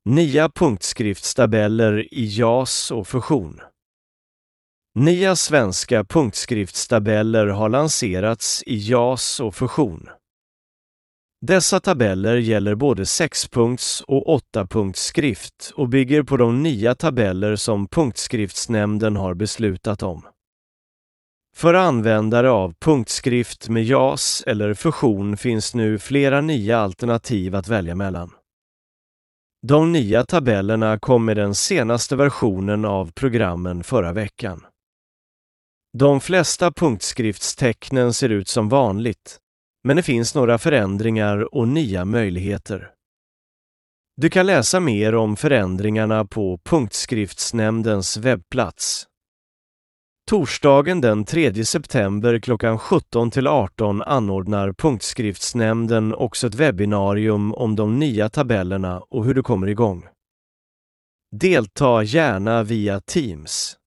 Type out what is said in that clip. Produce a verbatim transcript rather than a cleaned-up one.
Nya punktskriftstabeller i JAS och fusion. Nya svenska punktskriftstabeller har lanserats i JAS och fusion. Dessa tabeller gäller både sexpunkts- och åttapunktsskrift och bygger på de nya tabeller som Punktskriftsnämnden har beslutat om. För användare av punktskrift med JAS eller fusion finns nu flera nya alternativ att välja mellan. De nya tabellerna kom med den senaste versionen av programmen förra veckan. De flesta punktskriftstecknen ser ut som vanligt, men det finns några förändringar och nya möjligheter. Du kan läsa mer om förändringarna på Punktskriftsnämndens webbplats. Torsdagen den tredje september klockan sjutton till arton anordnar Punktskriftsnämnden också ett webbinarium om de nya tabellerna och hur du kommer igång. Delta gärna via Teams.